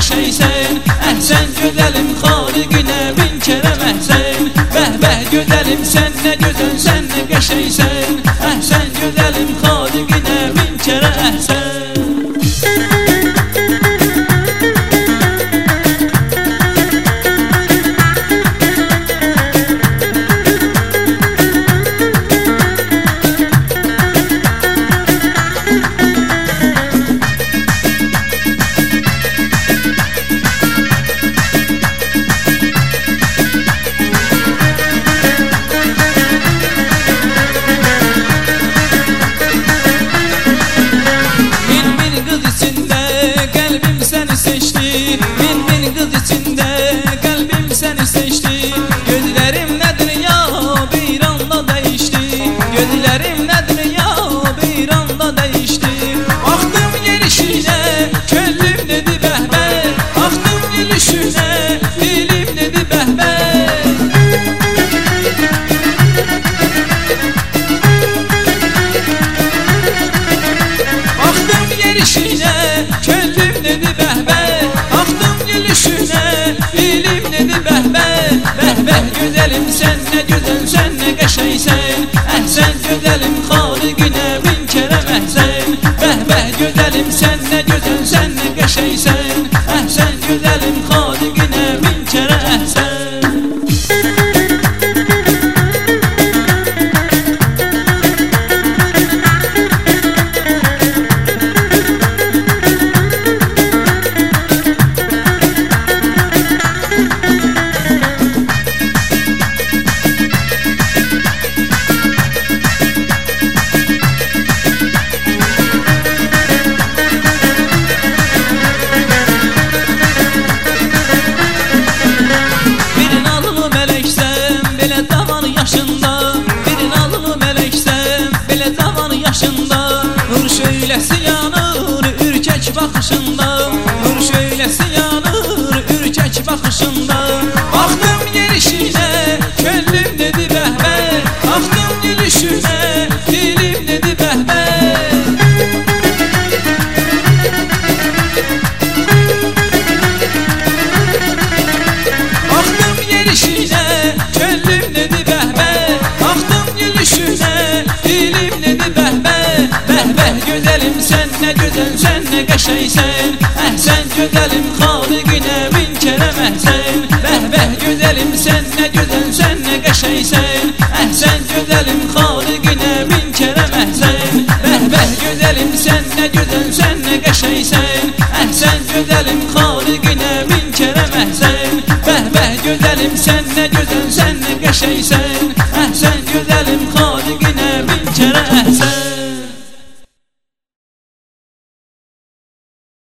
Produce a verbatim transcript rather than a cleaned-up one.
qəşəngsən. Əhsən gözəlim xaliqinə min kərəm əhsən. Bəh bəh gözəlim sən nə gözəlsən nə qəşəngsən. Əhsən gözəlim xaliqinə min kərəm əhsən. Min min qız içində qəlbim səni seçdi. Gözlərim nədir ya bir anda dəyişdi. Gözlərim nədir ya bir anda dəyişdi. Baxdım yerişinə könlüm dedi bəhbər. Baxdım gülüşünə dilim dedi bəhbər. Baxdım yerişinə könlüm dedi bəhbər. Dilim dedi bəhbər, bəhbər gözəlim sən nə gözəlsən nə qəşəngsən. Əhsən gözəlim xaliqinə min kərəm əhsən. Bəhbər gözəlim sən nə gözəlsən nə qəşəngsən. Əhsən gözəlim xaliqinə min kərəm əhsən. Nur şöyləsi yanır ürkək baxışında. Nur şöyləsi yanır ürkək baxışında. Baxdım yerişinə könlüm dedi bəhbər. Baxdım gülüşünə dilim dedi bəhbər. Baxdım yerişinə könlüm dedi bəhbər. Baxdım gülüşünə dilim dedi bəhbər. Bəhbər gözəlim sən nə gözəlsən nə qəşəngsən. Əhsən gözəlim xaliqinə min kərəm əhsən. Bəhbər gözəlim sən nə gözəlsən nə qəşəngsən. Əhsən gözəlim xaliqinə min kərəm əhsən. Bəhbər gözəlim sən nə gözəlsən nə qəşəngsən. Əhsən gözəlim xaliqinə min kərəm əhsən. Bəhbər gözəlim sən nə gözəlsən nə qəşəngsən. Əhsən gözəlim xaliqinə min kərəm əhsən.